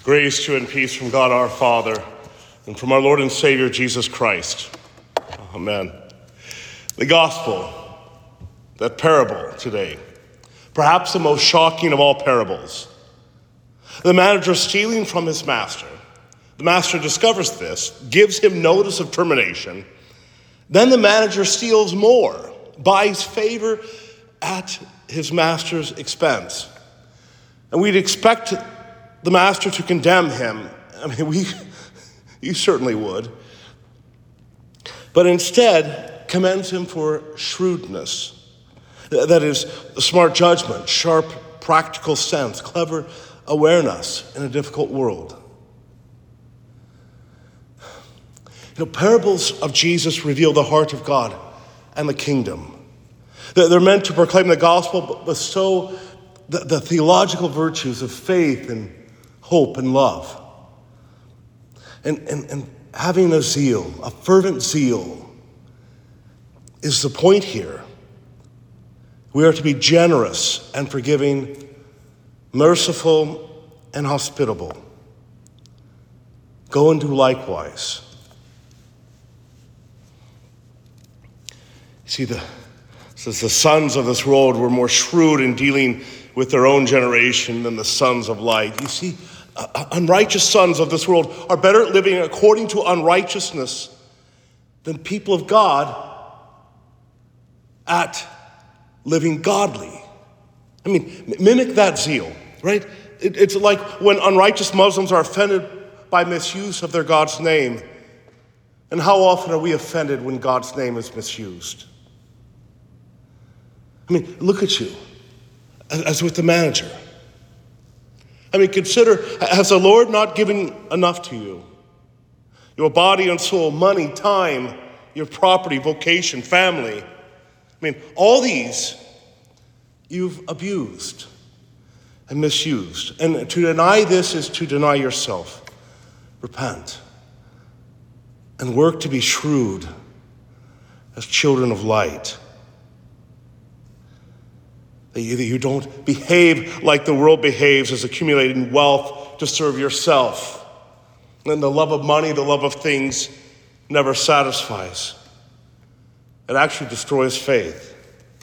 Grace to you and peace from God our Father and from our Lord and Savior Jesus Christ. Amen. The gospel, that parable today, perhaps the most shocking of all parables. The manager stealing from his master. The master discovers this, gives him notice of termination. Then the manager steals more, buys favor at his master's expense. And we'd expect the master to condemn him. I mean, you certainly would. But instead, commends him for shrewdness. That is, smart judgment, sharp, practical sense, clever awareness in a difficult world. Parables of Jesus reveal the heart of God and the kingdom. They're meant to proclaim the gospel, but bestow the theological virtues of faith and hope and love. And having a zeal, a fervent zeal, is the point here. We are to be generous and forgiving, merciful and hospitable. Go and do likewise. See, the sons of this world were more shrewd in dealing with their own generation than the sons of light. You see, unrighteous sons of this world are better at living according to unrighteousness than people of God at living godly. I mean, mimic that zeal, right? It's like when unrighteous Muslims are offended by misuse of their God's name. And how often are we offended when God's name is misused? I mean, look at you, as with the manager. I mean, consider, has the Lord not given enough to you? Your body and soul, money, time, your property, vocation, family. I mean, all these you've abused and misused. And to deny this is to deny yourself. Repent and work to be shrewd as children of light. That you don't behave like the world behaves, as accumulating wealth to serve yourself. And the love of money, the love of things never satisfies. It actually destroys faith.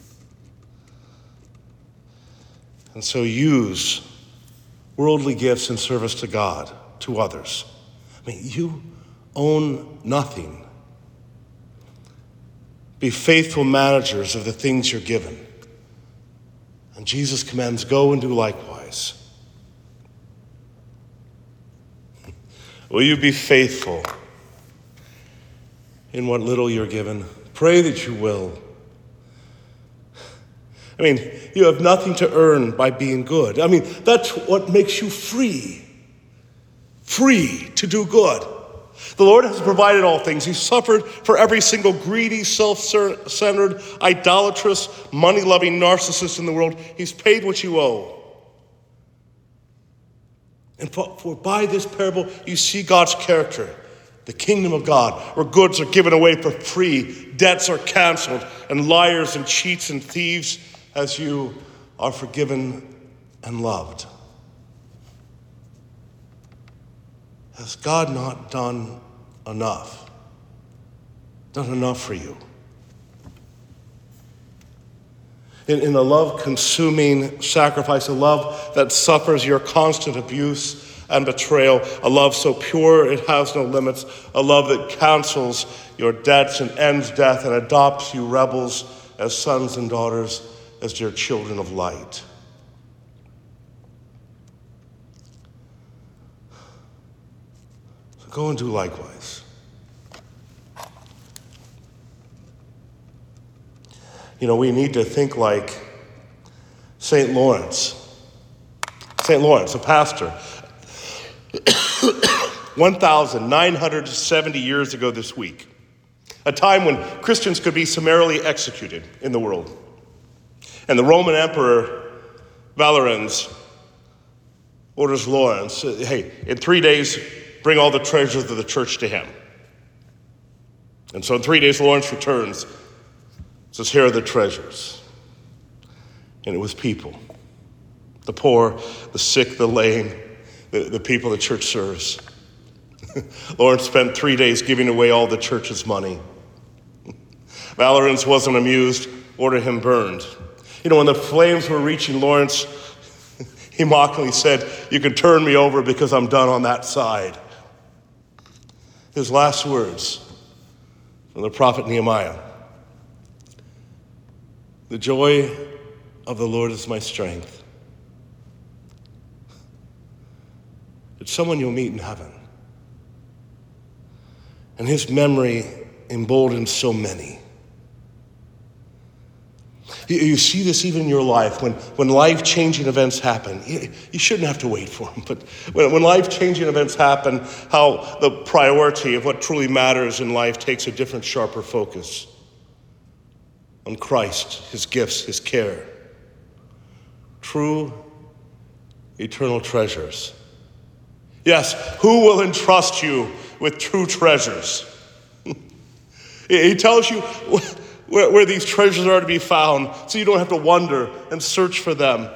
And so use worldly gifts in service to God, to others. I mean, you own nothing. Be faithful managers of the things you're given. And Jesus commands, go and do likewise. Will you be faithful in what little you're given? Pray that you will. I mean, you have nothing to earn by being good. I mean, that's what makes you free. Free to do good. The Lord has provided all things. He suffered for every single greedy, self-centered, idolatrous, money-loving narcissist in the world. He's paid what you owe. And for by this parable, you see God's character, the kingdom of God, where goods are given away for free, debts are canceled, and liars and cheats and thieves, as you are forgiven and loved. Has God not done enough? Done enough for you? In a love-consuming sacrifice, a love that suffers your constant abuse and betrayal, a love so pure it has no limits, a love that cancels your debts and ends death and adopts you rebels as sons and daughters, as dear children of light. Go and do likewise. You know, we need to think like St. Lawrence. St. Lawrence, a pastor. 1,970 years ago this week. A time when Christians could be summarily executed in the world. And the Roman Emperor Valerian orders Lawrence, hey, in 3 days, bring all the treasures of the church to him. And so in 3 days, Lawrence returns. Says, here are the treasures. And it was people. The poor, the sick, the lame, the people the church serves. Lawrence spent 3 days giving away all the church's money. Valorans wasn't amused, ordered him burned. When the flames were reaching Lawrence, he mockingly said, "You can turn me over because I'm done on that side." His last words from the prophet Nehemiah: "The joy of the Lord is my strength." It's someone you'll meet in heaven. And his memory emboldens so many. You see this even in your life. When life-changing events happen, you shouldn't have to wait for them, but when life-changing events happen, how the priority of what truly matters in life takes a different, sharper focus on Christ, his gifts, his care. True, eternal treasures. Yes, who will entrust you with true treasures? He tells you where these treasures are to be found, so you don't have to wonder and search for them.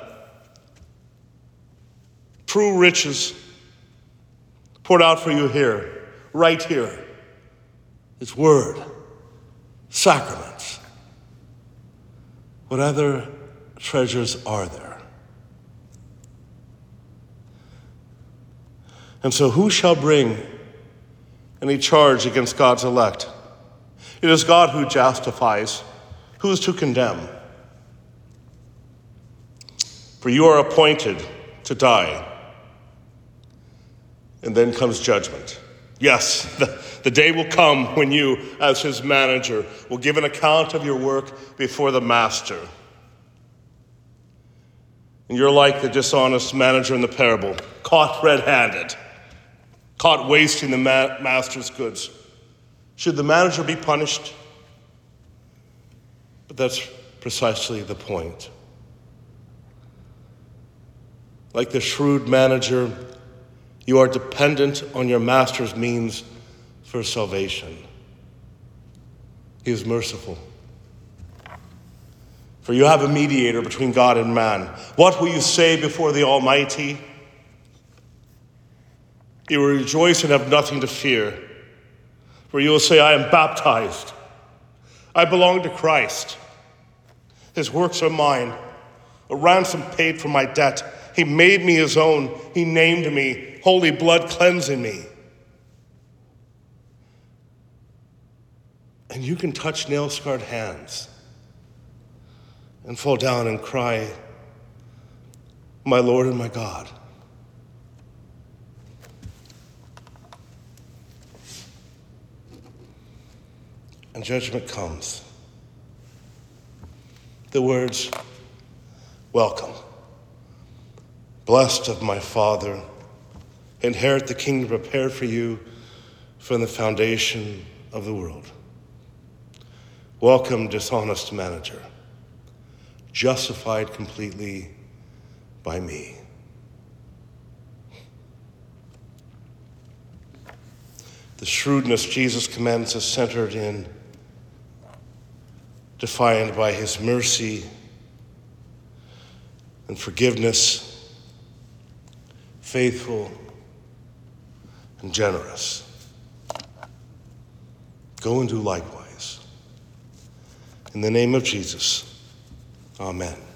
True riches poured out for you here, right here. His word, sacraments. What other treasures are there? And so who shall bring any charge against God's elect? It is God who justifies. Who is to condemn? For you are appointed to die, and then comes judgment. Yes, the day will come when you, as his manager, will give an account of your work before the master. And you're like the dishonest manager in the parable, caught red-handed, caught wasting the master's goods. Should the manager be punished? But that's precisely the point. Like the shrewd manager, you are dependent on your master's means for salvation. He is merciful. For you have a mediator between God and man. What will you say before the Almighty? You will rejoice and have nothing to fear. For you will say, I am baptized. I belong to Christ. His works are mine. A ransom paid for my debt. He made me his own. He named me. Holy blood cleansing me. And you can touch nail-scarred hands and fall down and cry, my Lord and my God. And judgment comes. The words, welcome. Blessed of my Father, inherit the kingdom prepared for you from the foundation of the world. Welcome, dishonest manager, justified completely by me. The shrewdness Jesus commands is centered in, defined by his mercy and forgiveness, faithful and generous. Go and do likewise. In the name of Jesus, amen.